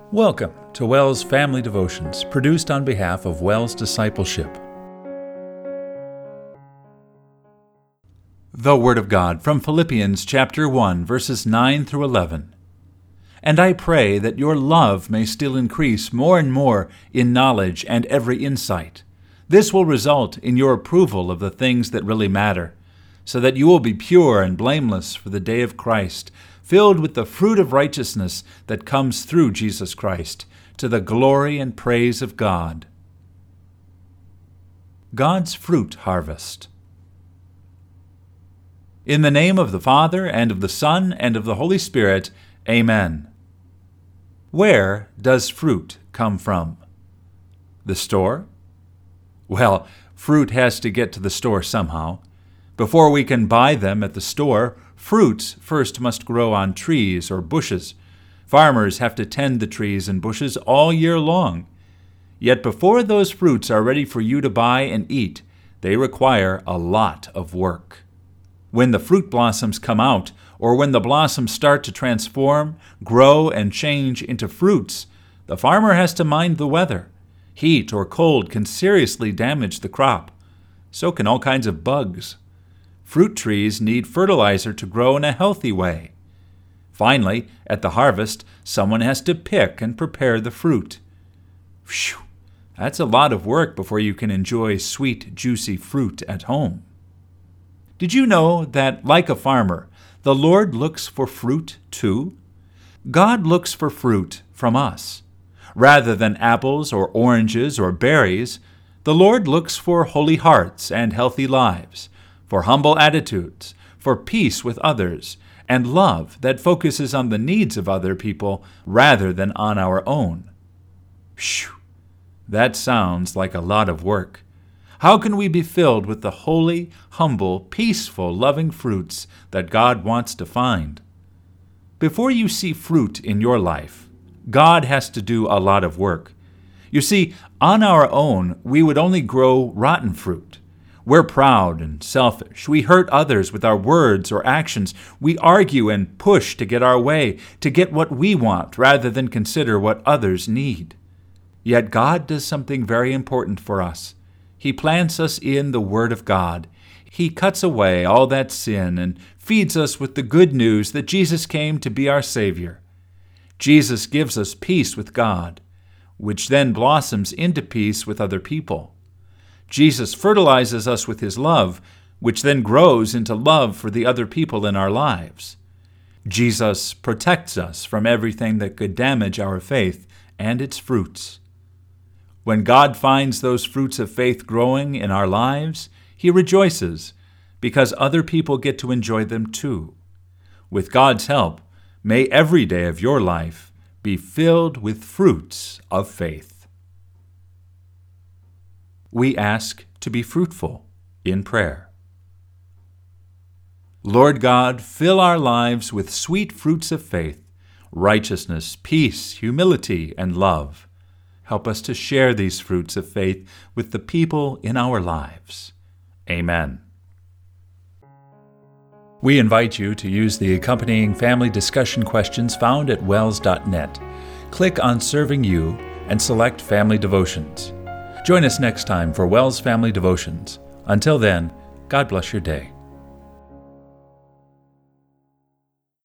Welcome to WELS Family Devotions, produced on behalf of WELS Discipleship. The Word of God from Philippians chapter 1, verses 9 through 11. And I pray that your love may still increase more and more in knowledge and every insight. This will result in your approval of the things that really matter, so that you will be pure and blameless for the day of Christ, filled with the fruit of righteousness that comes through Jesus Christ, to the glory and praise of God. God's Fruit Harvest. In the name of the Father, and of the Son, and of the Holy Spirit, Amen. Where does fruit come from? The store? Well, fruit has to get to the store somehow. Before we can buy them at the store, fruits first must grow on trees or bushes. Farmers have to tend the trees and bushes all year long. Yet before those fruits are ready for you to buy and eat, they require a lot of work. When the fruit blossoms come out, or when the blossoms start to transform, grow, and change into fruits, the farmer has to mind the weather. Heat or cold can seriously damage the crop. So can all kinds of bugs. Fruit trees need fertilizer to grow in a healthy way. Finally, at the harvest, someone has to pick and prepare the fruit. Phew! That's a lot of work before you can enjoy sweet, juicy fruit at home. Did you know that, like a farmer, the Lord looks for fruit too? God looks for fruit from us. Rather than apples or oranges or berries, the Lord looks for holy hearts and healthy lives, for humble attitudes, for peace with others, and love that focuses on the needs of other people rather than on our own. Phew! That sounds like a lot of work. How can we be filled with the holy, humble, peaceful, loving fruits that God wants to find? Before you see fruit in your life, God has to do a lot of work. You see, on our own, we would only grow rotten fruit. We're proud and selfish. We hurt others with our words or actions. We argue and push to get our way, to get what we want, rather than consider what others need. Yet God does something very important for us. He plants us in the Word of God. He cuts away all that sin and feeds us with the good news that Jesus came to be our Savior. Jesus gives us peace with God, which then blossoms into peace with other people. Jesus fertilizes us with His love, which then grows into love for the other people in our lives. Jesus protects us from everything that could damage our faith and its fruits. When God finds those fruits of faith growing in our lives, He rejoices, because other people get to enjoy them too. With God's help, may every day of your life be filled with fruits of faith. We ask to be fruitful in prayer. Lord God, fill our lives with sweet fruits of faith, righteousness, peace, humility, and love. Help us to share these fruits of faith with the people in our lives. Amen. We invite you to use the accompanying family discussion questions found at wels.net. Click on Serving You and select Family Devotions. Join us next time for WELS Family Devotions. Until then, God bless your day.